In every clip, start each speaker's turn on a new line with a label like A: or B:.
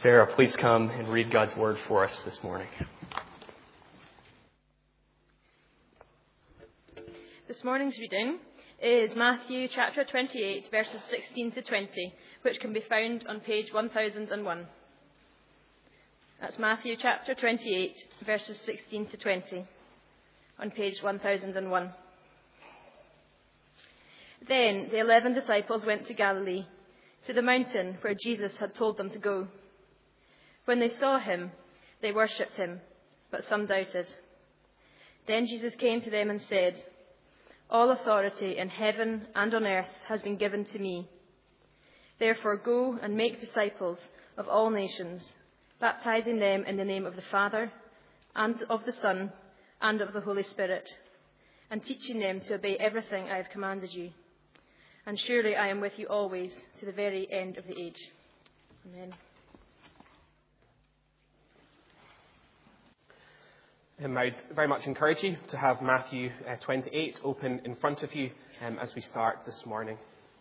A: Sarah, please come and read God's word for us this morning.
B: This morning's reading is Matthew chapter 28, verses 16 to 20, which can be found on page 1001. That's Matthew chapter 28, verses 16 to 20, on page 1001. Then the 11 disciples went to Galilee, to the mountain where Jesus had told them to go. When they saw him, they worshipped him, but some doubted. Then Jesus came to them and said, "All authority in heaven and on earth has been given to me. Therefore go and make disciples of all nations, baptizing them in the name of the Father, and of the Son, and of the Holy Spirit, and teaching them to obey everything I have commanded you. And surely I am with you always, to the very end of the age." Amen.
C: I'd very much encourage you to have Matthew 28 open in front of you as we start this morning.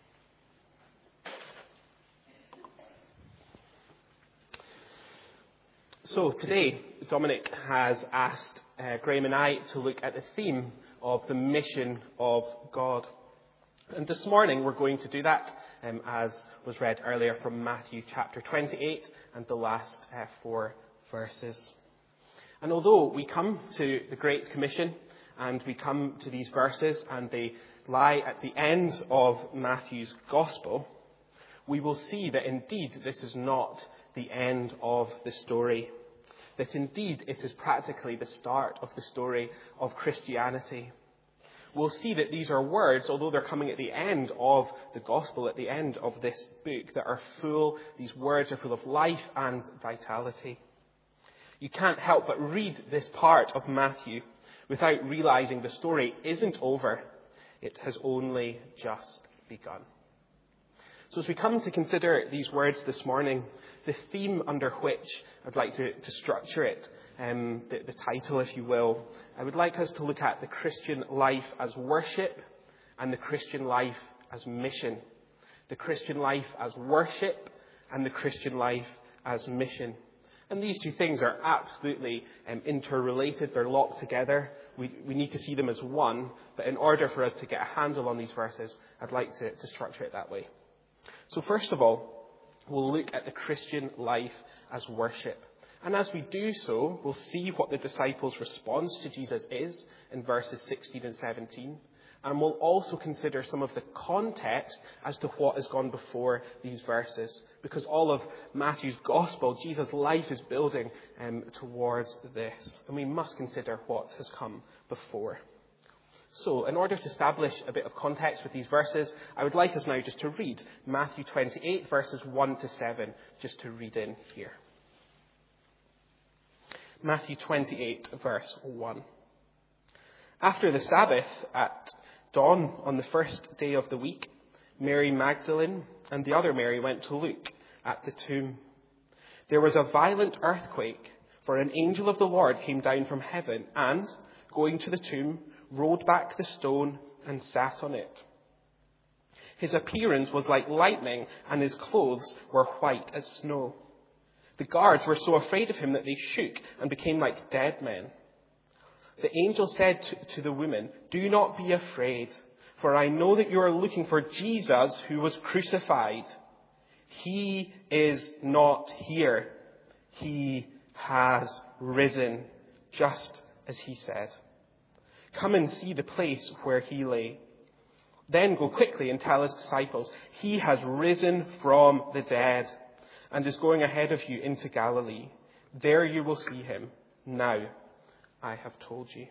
C: So today, Dominic has asked Graham and I to look at the theme of the mission of God. And this morning we're going to do that, as was read earlier from Matthew chapter 28 and the last 4 verses. And although we come to the Great Commission and we come to these verses and they lie at the end of Matthew's Gospel, we will see that indeed this is not the end of the story. That indeed it is practically the start of the story of Christianity. We'll see that these are words, although they're coming at the end of the Gospel, at the end of this book, that are full, these words are full of life and vitality. You can't help but read this part of Matthew without realizing the story isn't over. It has only just begun. So as we come to consider these words this morning, the theme under which I'd like to structure it, the title, if you will, I would like us to look at the Christian life as worship and the Christian life as mission. The Christian life as worship and the Christian life as mission. And these two things are absolutely interrelated. They're locked together. We need to see them as one. But in order for us to get a handle on these verses, I'd like to structure it that way. So first of all, we'll look at the Christian life as worship. And as we do so, we'll see what the disciples' response to Jesus is in verses 16 and 17. And we'll also consider some of the context as to what has gone before these verses. Because all of Matthew's Gospel, Jesus' life is building towards this. And we must consider what has come before. So, in order to establish a bit of context with these verses, I would like us now just to read Matthew 28, verses 1 to 7, just to read in here. Matthew 28, verse 1. After the Sabbath, at dawn on the first day of the week, Mary Magdalene and the other Mary went to look at the tomb. There was a violent earthquake, for an angel of the Lord came down from heaven and, going to the tomb, rolled back the stone and sat on it. His appearance was like lightning, and his clothes were white as snow. The guards were so afraid of him that they shook and became like dead men. The angel said to the women, "Do not be afraid, for I know that you are looking for Jesus who was crucified. He is not here. He has risen, just as he said. Come and see the place where he lay. Then go quickly and tell his disciples, he has risen from the dead and is going ahead of you into Galilee. There you will see him. Now I have told you."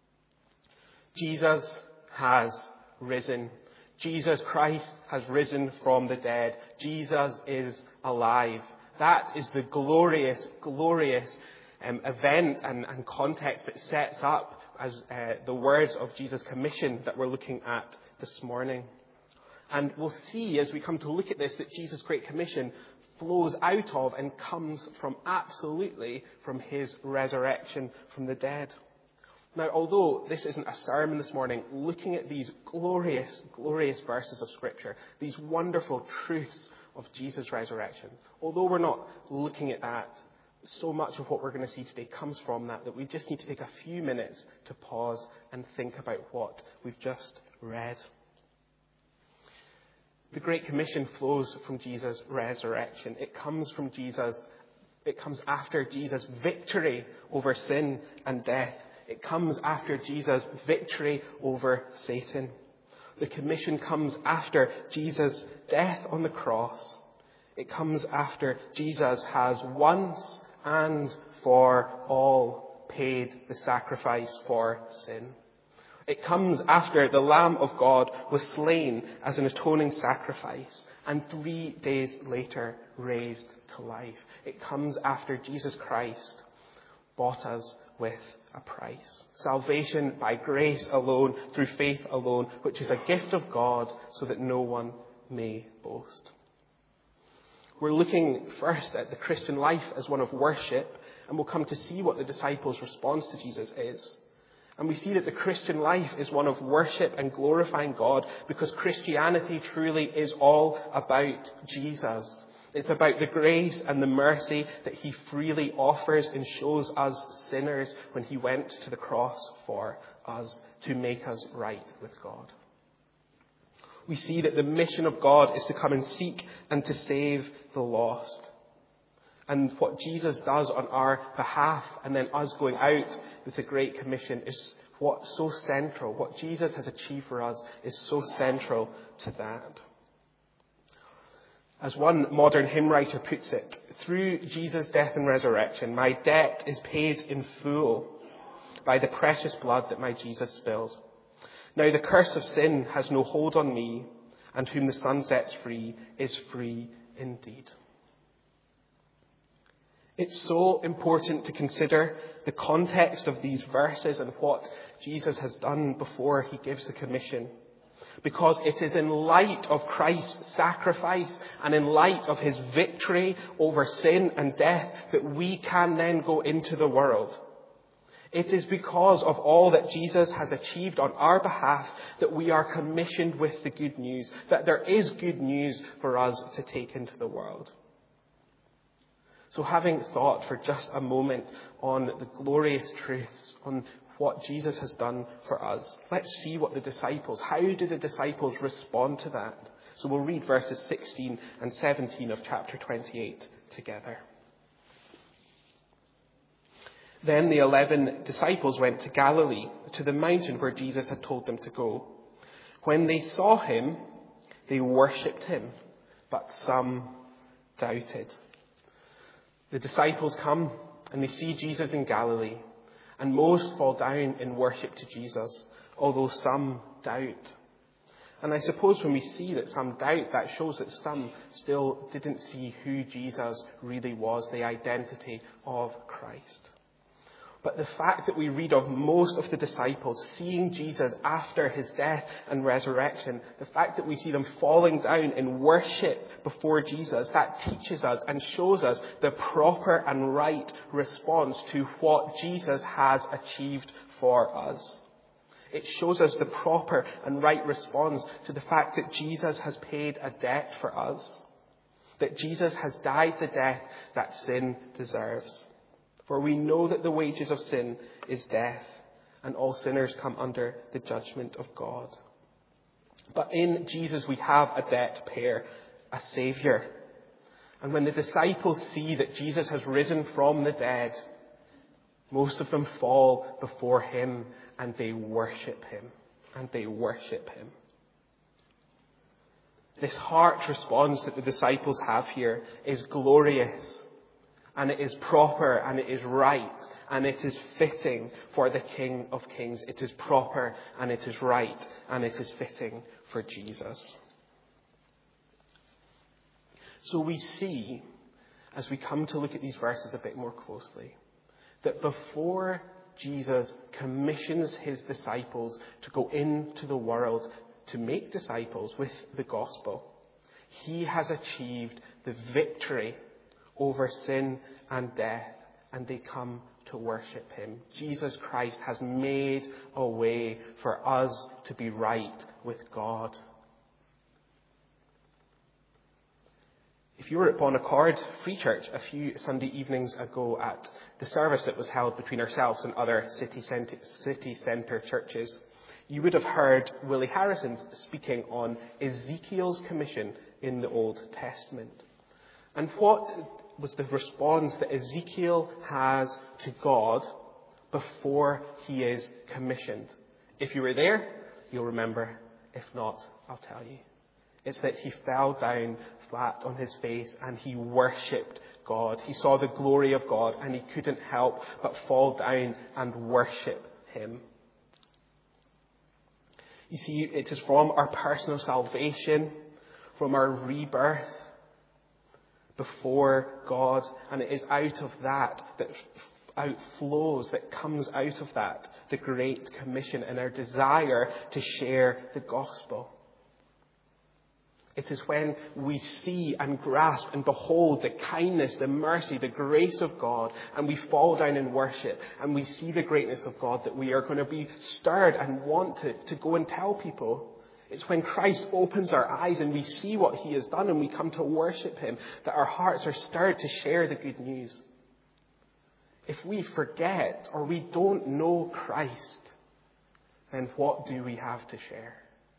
C: Jesus has risen. Jesus Christ has risen from the dead. Jesus is alive. That is the glorious, glorious event and context that sets up as the words of Jesus' commission that we're looking at this morning. And we'll see as we come to look at this that Jesus' Great Commission flows out of and comes from absolutely from his resurrection from the dead. Now, although this isn't a sermon this morning, looking at these glorious, glorious verses of Scripture, these wonderful truths of Jesus' resurrection. Although we're not looking at that, so much of what we're going to see today comes from that we just need to take a few minutes to pause and think about what we've just read. The Great Commission flows from Jesus' resurrection. It comes after Jesus' victory over sin and death. It comes after Jesus' victory over Satan. The commission comes after Jesus' death on the cross. It comes after Jesus has once and for all paid the sacrifice for sin. It comes after the Lamb of God was slain as an atoning sacrifice and 3 days later raised to life. It comes after Jesus Christ bought us with a price. Salvation by grace alone, through faith alone, which is a gift of God so that no one may boast. We're looking first at the Christian life as one of worship, and we'll come to see what the disciples' response to Jesus is. And we see that the Christian life is one of worship and glorifying God because Christianity truly is all about Jesus. It's about the grace and the mercy that he freely offers and shows us sinners when he went to the cross for us to make us right with God. We see that the mission of God is to come and seek and to save the lost. And what Jesus does on our behalf and then us going out with the Great Commission is what's so central. What Jesus has achieved for us is so central to that. As one modern hymn writer puts it, through Jesus' death and resurrection, my debt is paid in full by the precious blood that my Jesus spilled. Now the curse of sin has no hold on me, and whom the Son sets free is free indeed. It's so important to consider the context of these verses and what Jesus has done before he gives the commission. Because it is in light of Christ's sacrifice and in light of his victory over sin and death that we can then go into the world. It is because of all that Jesus has achieved on our behalf that we are commissioned with the good news, that there is good news for us to take into the world. So having thought for just a moment on the glorious truths, on what Jesus has done for us, let's see what how do the disciples respond to that? So we'll read verses 16 and 17 of chapter 28 together. Then the 11 disciples went to Galilee, to the mountain where Jesus had told them to go. When they saw him, they worshipped him, but some doubted. The disciples come and they see Jesus in Galilee, and most fall down in worship to Jesus, although some doubt. And I suppose when we see that some doubt, that shows that some still didn't see who Jesus really was, the identity of Christ. But the fact that we read of most of the disciples seeing Jesus after his death and resurrection, the fact that we see them falling down in worship before Jesus, that teaches us and shows us the proper and right response to what Jesus has achieved for us. It shows us the proper and right response to the fact that Jesus has paid a debt for us, that Jesus has died the death that sin deserves. For we know that the wages of sin is death, and all sinners come under the judgment of God. But in Jesus we have a debt payer, a Saviour. And when the disciples see that Jesus has risen from the dead, most of them fall before him and they worship him. This heart response that the disciples have here is glorious. And it is proper, and it is right, and it is fitting for the King of Kings. It is proper, and it is right, and it is fitting for Jesus. So we see, as we come to look at these verses a bit more closely, that before Jesus commissions his disciples to go into the world to make disciples with the gospel, he has achieved the victory over sin and death, and they come to worship him. Jesus Christ has made a way for us to be right with God. If you were at Bon Accord Free Church a few Sunday evenings ago at the service that was held between ourselves and other city centre churches, you would have heard Willie Harrison speaking on Ezekiel's commission in the Old Testament. And what was the response that Ezekiel has to God before he is commissioned? If you were there, you'll remember. If not, I'll tell you. It's that he fell down flat on his face and he worshipped God. He saw the glory of God and he couldn't help but fall down and worship him. You see, it is from our personal salvation, from our rebirth before God, and it is out of that outflows, that comes out of that, the Great Commission and our desire to share the gospel. It is when we see and grasp and behold the kindness, the mercy, the grace of God, and we fall down in worship and we see the greatness of God, that we are going to be stirred and want to go and tell people. It's when Christ opens our eyes and we see what he has done and we come to worship him, that our hearts are stirred to share the good news. If we forget or we don't know Christ, then what do we have to share?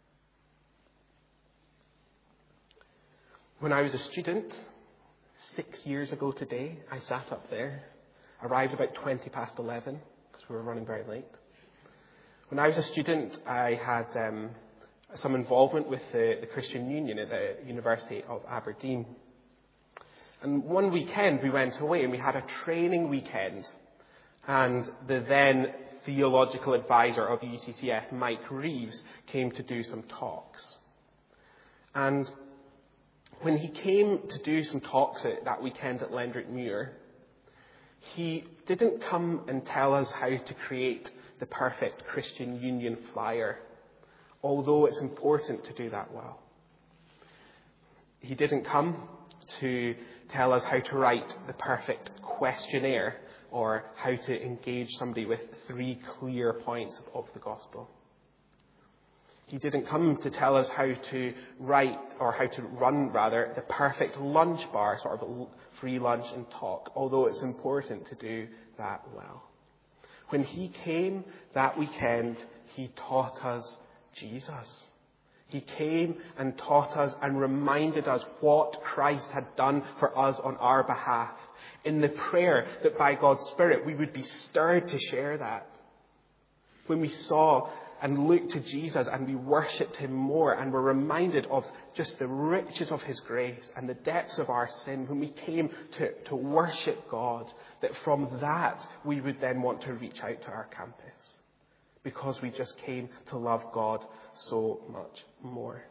C: When I was a student, 6 years ago today, I sat up there, arrived about 20 past 11, because we were running very late. When I was a student, I had some involvement with the Christian Union at the University of Aberdeen. And one weekend we went away and we had a training weekend. And the then theological advisor of UCCF, Mike Reeves, came to do some talks. And when he came to do some talks that weekend at Lendrick Muir, he didn't come and tell us how to create the perfect Christian Union flyer, although it's important to do that well. He didn't come to tell us how to write the perfect questionnaire or how to engage somebody with 3 clear points of the gospel. He didn't come to tell us how to run the perfect lunch bar, sort of a free lunch and talk, although it's important to do that well. When he came that weekend, he taught us Jesus. He came and taught us and reminded us what Christ had done for us on our behalf, in the prayer that by God's Spirit we would be stirred to share that. When we saw and looked to Jesus and we worshipped him more and were reminded of just the riches of his grace and the depths of our sin, when we came to worship God, that from that we would then want to reach out to our campus, because we just came to love God so much more.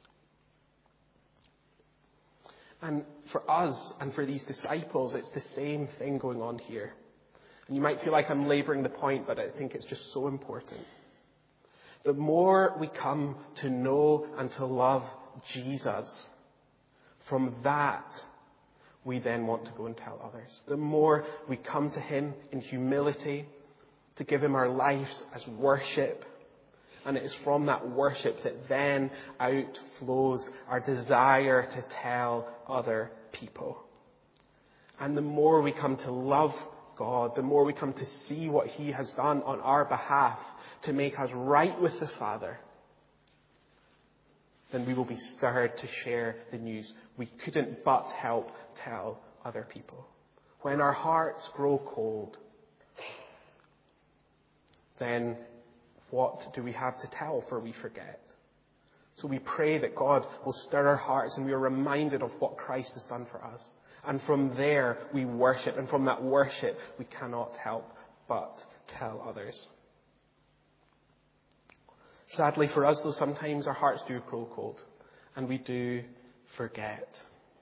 C: And for us and for these disciples, it's the same thing going on here. And you might feel like I'm labouring the point, but I think it's just so important. The more we come to know and to love Jesus, from that we then want to go and tell others. The more we come to him in humility, to give him our lives as worship, and it is from that worship that then outflows our desire to tell other people. And the more we come to love God, the more we come to see what he has done on our behalf to make us right with the Father, then we will be stirred to share the news. We couldn't but help tell other people. When our hearts grow cold, then what do we have to tell, for we forget? So we pray that God will stir our hearts and we are reminded of what Christ has done for us. And from there we worship, and from that worship we cannot help but tell others. Sadly for us, though, sometimes our hearts do grow cold and we do forget.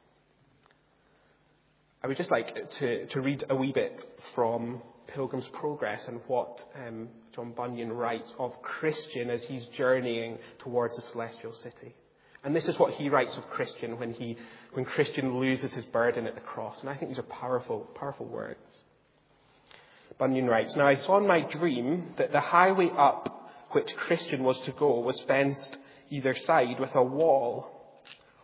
C: I would just like to read a wee bit from Pilgrim's Progress and what John Bunyan writes of Christian as he's journeying towards the celestial city. And this is what he writes of Christian when Christian loses his burden at the cross. And I think these are powerful, powerful words. Bunyan writes, "Now I saw in my dream that the highway up which Christian was to go was fenced either side with a wall,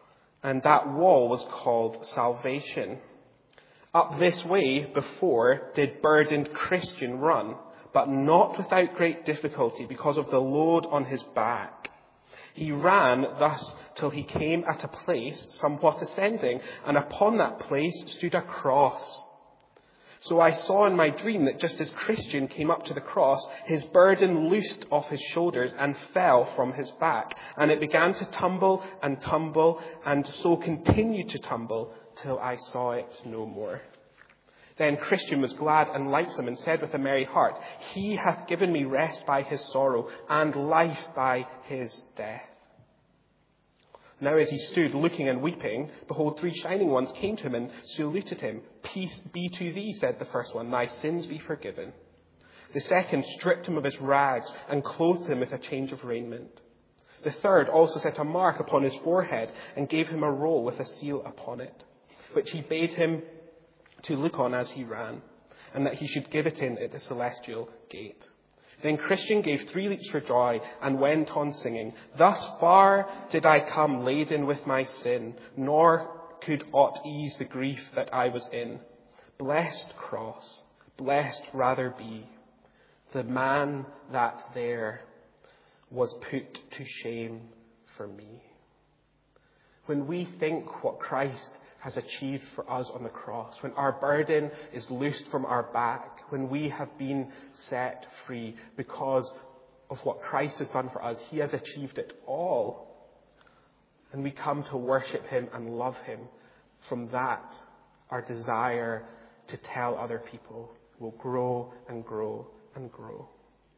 C: And that wall was called salvation. Up this way before did burdened Christian run, but not without great difficulty because of the load on his back. He ran thus till he came at a place somewhat ascending, and upon that place stood a cross. So I saw in my dream that just as Christian came up to the cross, his burden loosed off his shoulders and fell from his back, and it began to tumble, and so continued to tumble till I saw it no more. Then Christian was glad and lightsome, and said with a merry heart, He hath given me rest by his sorrow, and life by his death. Now as he stood looking and weeping, behold, 3 shining ones came to him and saluted him. Peace be to thee, said the first one, thy sins be forgiven. The second stripped him of his rags and clothed him with a change of raiment. The third also set a mark upon his forehead and gave him a roll with a seal upon it, which he bade him to look on as he ran, and that he should give it in at the celestial gate. Then Christian gave 3 leaps for joy and went on singing, Thus far did I come laden with my sin, nor could aught ease the grief that I was in. Blessed cross, blessed rather be the man that there was put to shame for me. When we think what Christ has achieved for us on the cross, when our burden is loosed from our back, when we have been set free because of what Christ has done for us, He has achieved it all. And we come to worship Him and love Him. From that, our desire to tell other people will grow and grow and grow.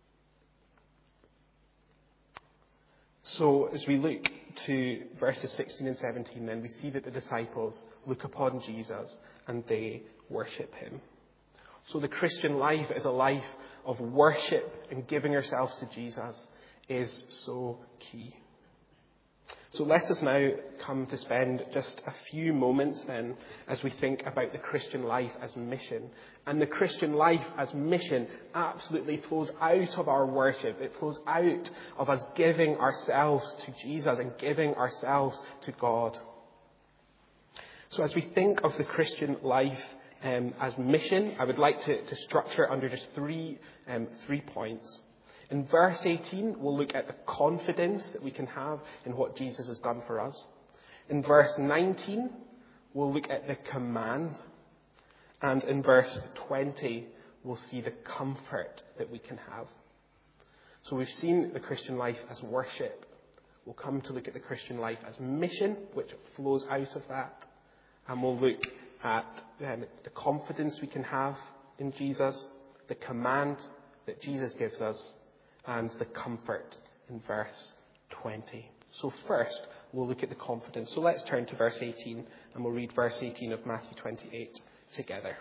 C: So as we look to verses 16 and 17, then we see that the disciples look upon Jesus and they worship Him. So the Christian life is a life of worship, and giving ourselves to Jesus is so key. So let us now come to spend just a few moments then as we think about the Christian life as mission. And the Christian life as mission absolutely flows out of our worship. It flows out of us giving ourselves to Jesus and giving ourselves to God. So as we think of the Christian life as mission, I would like to structure it under just three points. In verse 18, we'll look at the confidence that we can have in what Jesus has done for us. In verse 19, we'll look at the command. And in verse 20, we'll see the comfort that we can have. So we've seen the Christian life as worship. We'll come to look at the Christian life as mission, which flows out of that. And we'll look at the confidence we can have in Jesus, the command that Jesus gives us, and the comfort in verse 20. So first, we'll look at the confidence. So let's turn to verse 18, and we'll read verse 18 of Matthew 28 together.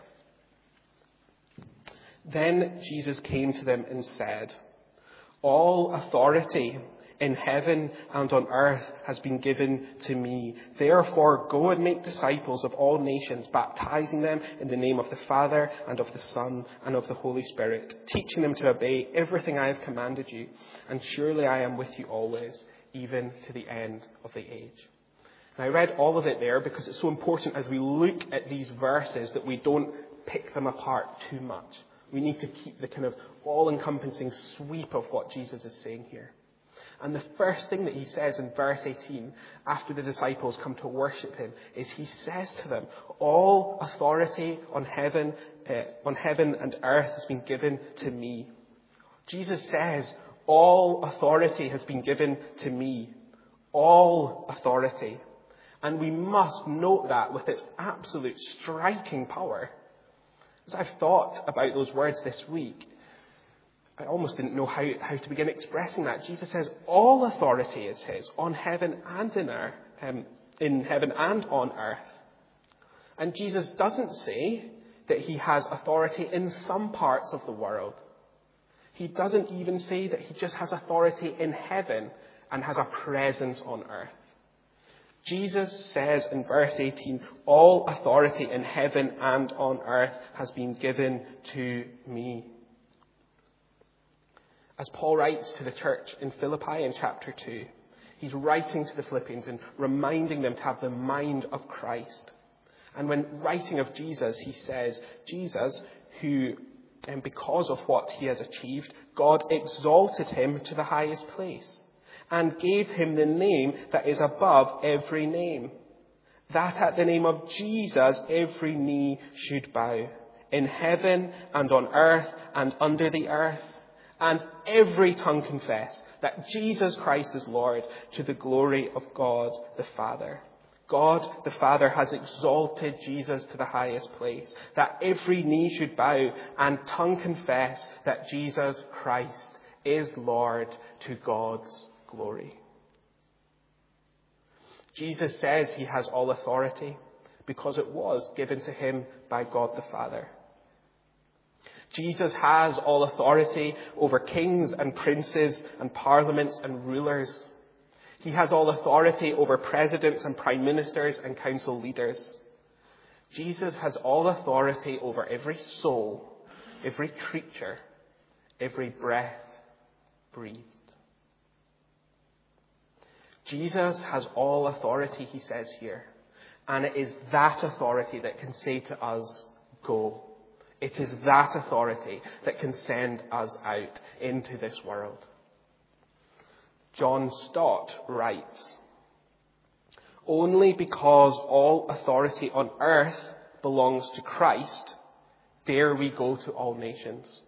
C: Then Jesus came to them and said, All authority in heaven and on earth has been given to me. Therefore, go and make disciples of all nations, baptizing them in the name of the Father and of the Son and of the Holy Spirit, teaching them to obey everything I have commanded you. And surely I am with you always, even to the end of the age. And I read all of it there because it's so important as we look at these verses that we don't pick them apart too much. We need to keep the kind of all-encompassing sweep of what Jesus is saying here. And the first thing that he says in verse 18, after the disciples come to worship him, is he says to them, all authority on heaven and earth has been given to me. Jesus says, all authority has been given to me. All authority. And we must note that with its absolute striking power. As I've thought about those words this week, I almost didn't know how to begin expressing that. Jesus says all authority is his on heaven and in heaven and on earth. And Jesus doesn't say that he has authority in some parts of the world. He doesn't even say that he just has authority in heaven and has a presence on earth. Jesus says in verse 18, all authority in heaven and on earth has been given to me. As Paul writes to the church in Philippi in chapter 2, He's writing to the Philippians and reminding them to have the mind of Christ. And when writing of Jesus, he says, Jesus, who, and because of what he has achieved, God exalted him to the highest place and gave him the name that is above every name, that at the name of Jesus every knee should bow, in heaven and on earth and under the earth, and every tongue confess that Jesus Christ is Lord, to the glory of God the Father. God the Father has exalted Jesus to the highest place, that every knee should bow and tongue confess that Jesus Christ is Lord, to God's glory. Jesus says he has all authority because it was given to him by God the Father. Jesus has all authority over kings and princes and parliaments and rulers. He has all authority over presidents and prime ministers and council leaders. Jesus has all authority over every soul, every creature, every breath breathed. Jesus has all authority, he says here, and it is that authority that can say to us, go. It is that authority that can send us out into this world. John Stott writes, only because all authority on earth belongs to Christ dare we go to all nations.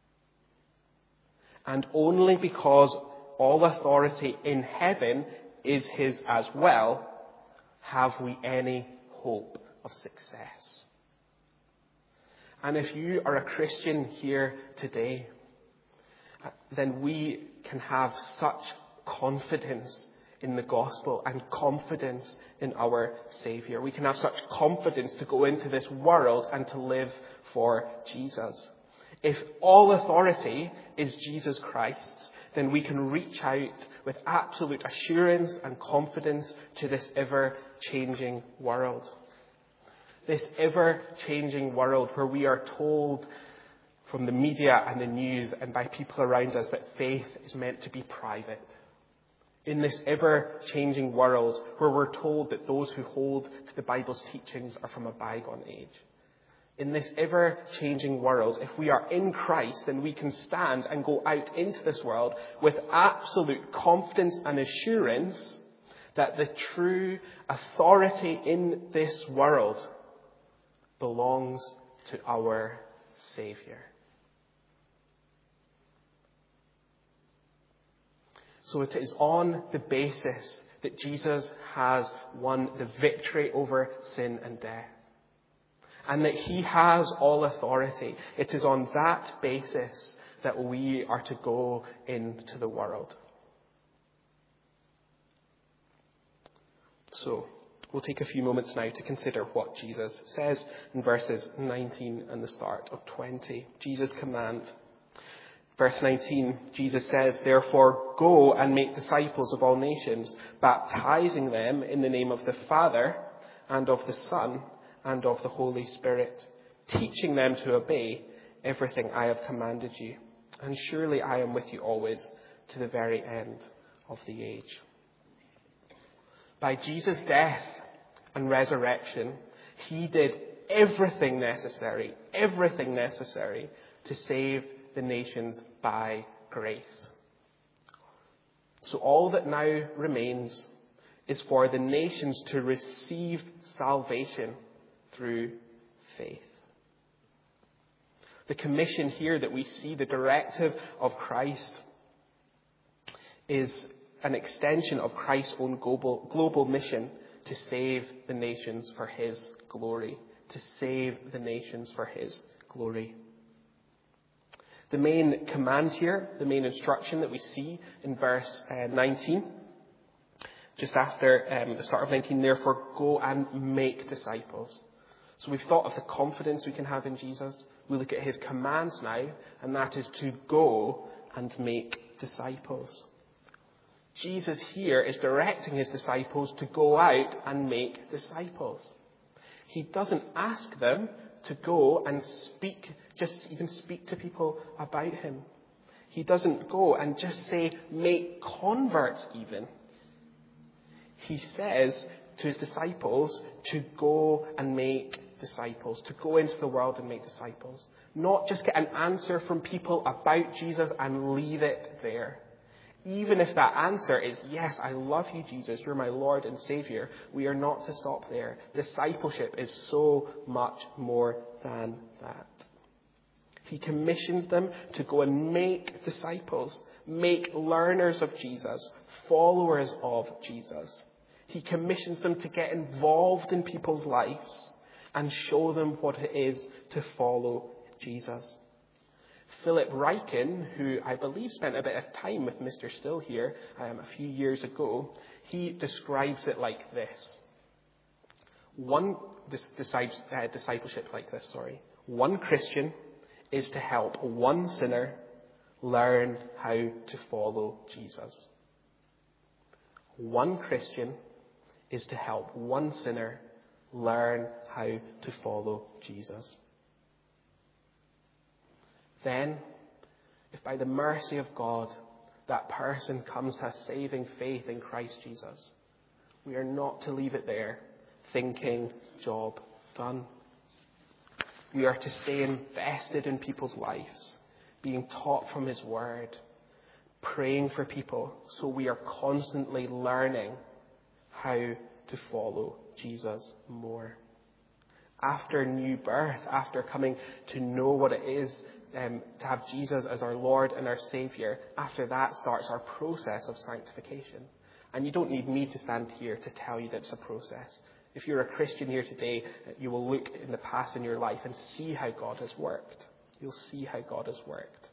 C: And only because all authority in heaven is his as well have we any hope of success. And if you are a Christian here today, then we can have such confidence in the gospel and confidence in our Saviour. We can have such confidence to go into this world and to live for Jesus. If all authority is Jesus Christ's, then we can reach out with absolute assurance and confidence to this ever-changing world. This ever-changing world where we are told from the media and the news and by people around us that faith is meant to be private. In this ever-changing world where we're told that those who hold to the Bible's teachings are from a bygone age. In this ever-changing world, if we are in Christ, then we can stand and go out into this world with absolute confidence and assurance that the true authority in this world belongs to our Saviour. So it is on the basis that Jesus has won the victory over sin and death, and that he has all authority. It is on that basis that we are to go into the world. So, we'll take a few moments now to consider what Jesus says in verses 19 and the start of 20. Jesus' command. Verse 19, Jesus says, therefore, go and make disciples of all nations, baptizing them in the name of the Father and of the Son and of the Holy Spirit, teaching them to obey everything I have commanded you. And surely I am with you always to the very end of the age. By Jesus' death and resurrection, he did everything necessary to save the nations by grace. So all that now remains is for the nations to receive salvation through faith. The commission here that we see, the directive of Christ, is an extension of Christ's own global mission to save the nations for his glory. To save the nations for his glory. The main command here, the main instruction that we see in verse 19, just after the start of 19, therefore go and make disciples. So we've thought of the confidence we can have in Jesus. We look at his commands now, and that is to go and make disciples. Jesus here is directing his disciples to go out and make disciples. He doesn't ask them to go and speak to people about him. He doesn't go and just say, make converts even. He says to his disciples to go and make disciples, to go into the world and make disciples. Not just get an answer from people about Jesus and leave it there. Even if that answer is, yes, I love you, Jesus, you're my Lord and Savior, we are not to stop there. Discipleship is so much more than that. He commissions them to go and make disciples, make learners of Jesus, followers of Jesus. He commissions them to get involved in people's lives and show them what it is to follow Jesus. Philip Ryken, who I believe spent a bit of time with Mr. Still here a few years ago, he describes it like this. Discipleship like this, sorry. One Christian is to help one sinner learn how to follow Jesus. One Christian is to help one sinner learn how to follow Jesus. Then, if by the mercy of God that person comes to a saving faith in Christ Jesus, we are not to leave it there, thinking, job done. We are to stay invested in people's lives, being taught from his word, praying for people, so we are constantly learning how to follow Jesus more. After new birth, after coming to know what it is to have Jesus as our Lord and our Saviour, after that starts our process of sanctification. And you don't need me to stand here to tell you that it's a process. If you're a Christian here today, you will look in the past in your life and see how God has worked. You'll see how God has worked.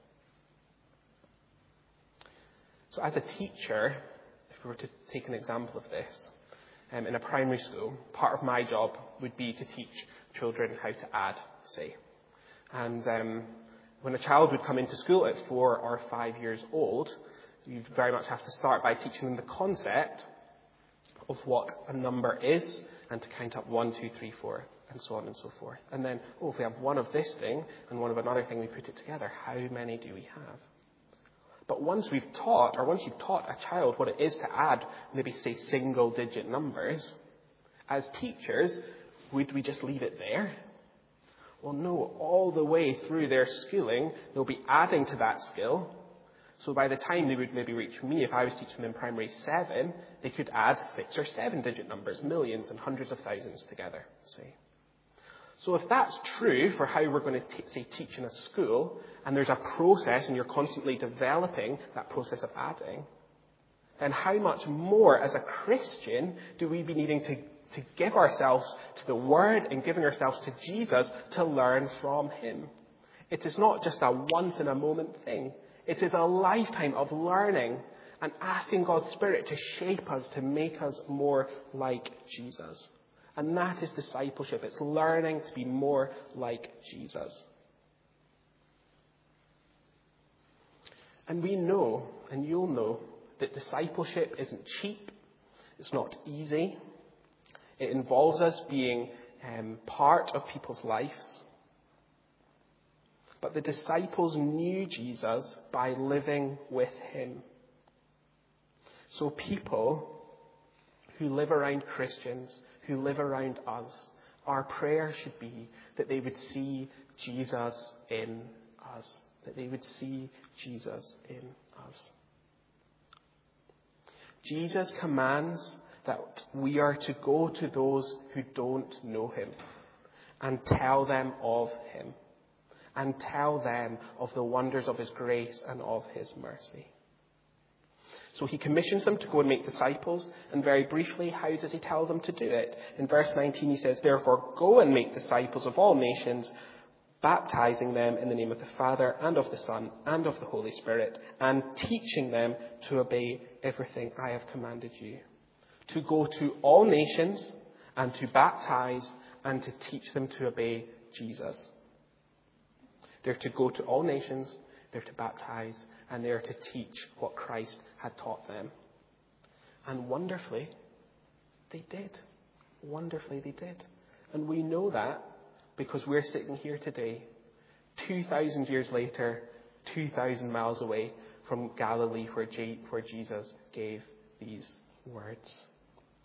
C: So as a teacher, if we were to take an example of this, in a primary school, part of my job would be to teach children how to add, say. And when a child would come into school at 4 or 5 years old, you very much have to start by teaching them the concept of what a number is and to count up 1, 2, 3, 4, and so on and so forth. And then, if we have one of this thing and one of another thing, we put it together. How many do we have? But once you've taught a child what it is to add, maybe say single-digit numbers, as teachers, would we just leave it there? Well, no. All the way through their schooling, they'll be adding to that skill. So by the time they would maybe reach me, if I was teaching them in primary 7, they could add 6 or 7-digit numbers, millions and hundreds of thousands together, say. So if that's true for how we're going to teach in a school, and there's a process and you're constantly developing that process of adding, then how much more as a Christian do we be needing to give ourselves to the Word and giving ourselves to Jesus to learn from him? It is not just a once-in-a-moment thing. It is a lifetime of learning and asking God's Spirit to shape us, to make us more like Jesus. And that is discipleship. It's learning to be more like Jesus. And we know, and you'll know, that discipleship isn't cheap. It's not easy. It involves us being part of people's lives. But the disciples knew Jesus by living with him. So people who live around Christians, who live around us, our prayer should be that they would see Jesus in us. That they would see Jesus in us. Jesus commands that we are to go to those who don't know him and tell them of him and tell them of the wonders of his grace and of his mercy. So he commissions them to go and make disciples, and very briefly, how does he tell them to do it? In verse 19 he says, "Therefore go and make disciples of all nations, baptizing them in the name of the Father and of the Son and of the Holy Spirit, and teaching them to obey everything I have commanded you." To go to all nations and to baptize and to teach them to obey Jesus. They're to go to all nations, they're to baptize, and they're to teach what Christ had taught them. And wonderfully, they did. Wonderfully, they did. And we know that because we're sitting here today, 2,000 years later, 2,000 miles away from Galilee, where Jesus gave these words.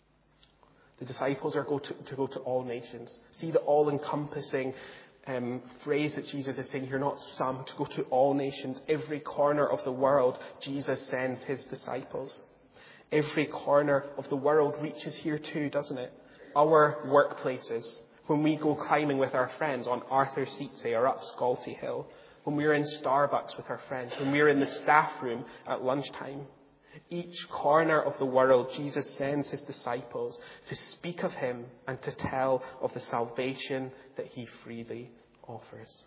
C: The disciples are to go to all nations. See the all-encompassing phrase that Jesus is saying here, not some, to go to all nations. Every corner of the world, Jesus sends his disciples. Every corner of the world reaches here too, doesn't it? Our workplaces, when we go climbing with our friends on Arthur's Seatsay or up Scolty Hill, when we're in Starbucks with our friends, when we're in the staff room at lunchtime. Each corner of the world, Jesus sends his disciples to speak of him and to tell of the salvation that he freely offers.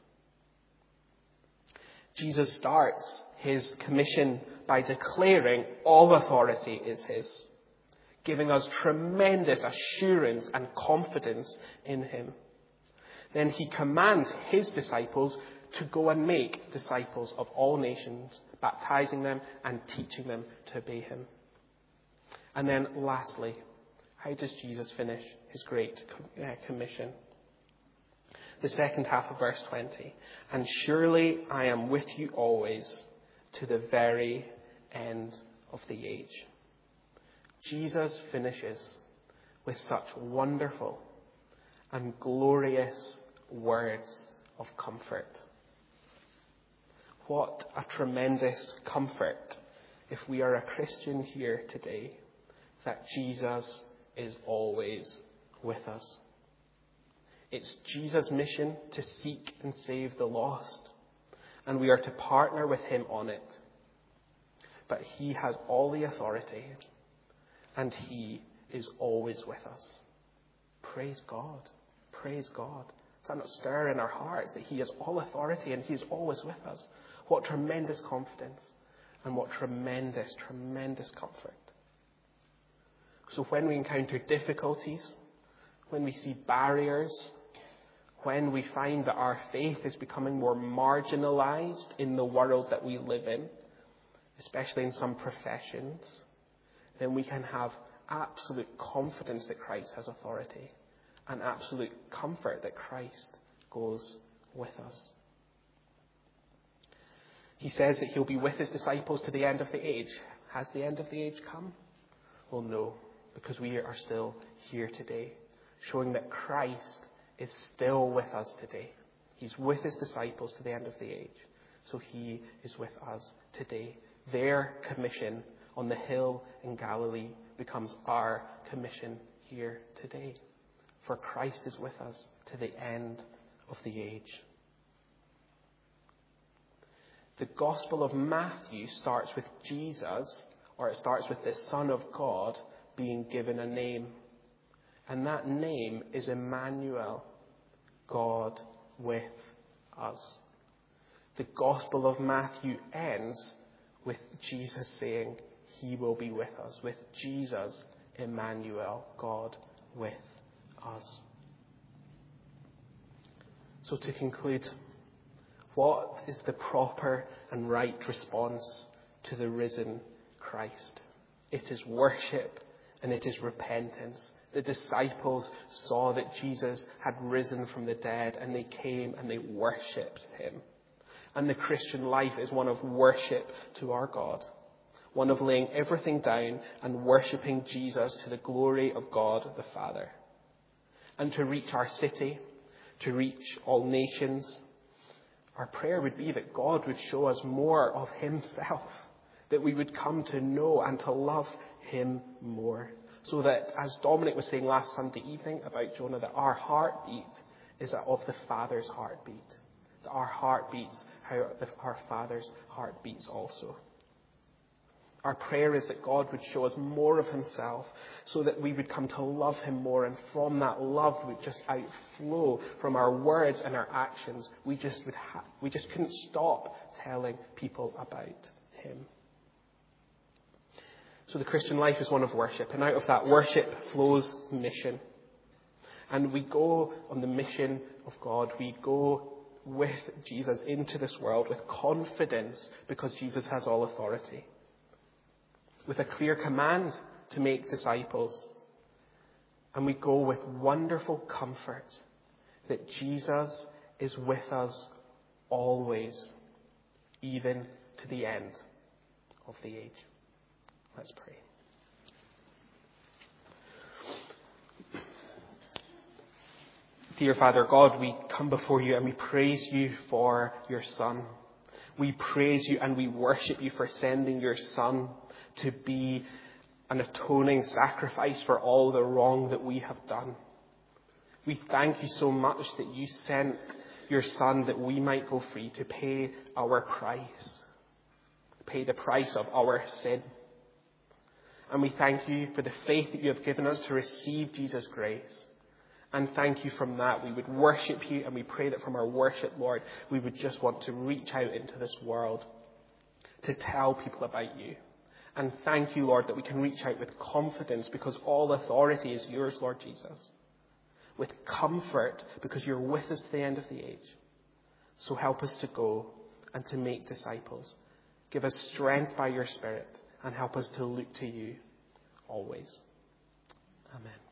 C: Jesus starts his commission by declaring all authority is his, giving us tremendous assurance and confidence in him. Then he commands his disciples to go and make disciples of all nations, baptizing them and teaching them to obey him. And then lastly, how does Jesus finish his great commission? The second half of verse 20. And surely I am with you always to the very end of the age. Jesus finishes with such wonderful and glorious words of comfort. What a tremendous comfort if we are a Christian here today, that Jesus is always with us. It's Jesus' mission to seek and save the lost, and we are to partner with him on it. But he has all the authority, and he is always with us. Praise God. Praise God. Does that not stir in our hearts that he has all authority and he is always with us? What tremendous confidence and what tremendous, tremendous comfort. So when we encounter difficulties, when we see barriers, when we find that our faith is becoming more marginalized in the world that we live in, especially in some professions, then we can have absolute confidence that Christ has authority and absolute comfort that Christ goes with us. He says that he'll be with his disciples to the end of the age. Has the end of the age come? Well, no, because we are still here today, showing that Christ is still with us today. He's with his disciples to the end of the age, so he is with us today. Their commission on the hill in Galilee becomes our commission here today. For Christ is with us to the end of the age. The Gospel of Matthew starts with Jesus, or it starts with the Son of God being given a name. And that name is Emmanuel, God with us. The Gospel of Matthew ends with Jesus saying he will be with us, with Jesus, Emmanuel, God with us. So to conclude, what is the proper and right response to the risen Christ? It is worship and it is repentance. The disciples saw that Jesus had risen from the dead and they came and they worshipped him. And the Christian life is one of worship to our God. One of laying everything down and worshipping Jesus to the glory of God the Father. And to reach our city, to reach all nations, our prayer would be that God would show us more of himself, that we would come to know and to love him more. So that, as Dominic was saying last Sunday evening about Jonah, that our heartbeat is of the Father's heartbeat. That our heart beats how our Father's heart beats also. Our prayer is that God would show us more of himself so that we would come to love him more, and from that love would just outflow from our words and our actions. We just couldn't stop telling people about him. So the Christian life is one of worship, and out of that worship flows mission. And we go on the mission of God. We go with Jesus into this world with confidence because Jesus has all authority. With a clear command to make disciples. And we go with wonderful comfort that Jesus is with us always, even to the end of the age. Let's pray. Dear Father God, we come before you and we praise you for your Son. We praise you and we worship you for sending your Son to be an atoning sacrifice for all the wrong that we have done. We thank you so much that you sent your Son that we might go free to pay our price, pay the price of our sin. And we thank you for the faith that you have given us to receive Jesus' grace. And thank you from that. We would worship you, and we pray that from our worship, Lord, we would just want to reach out into this world to tell people about you. And thank you, Lord, that we can reach out with confidence because all authority is yours, Lord Jesus. With comfort because you're with us to the end of the age. So help us to go and to make disciples. Give us strength by your Spirit and help us to look to you always. Amen.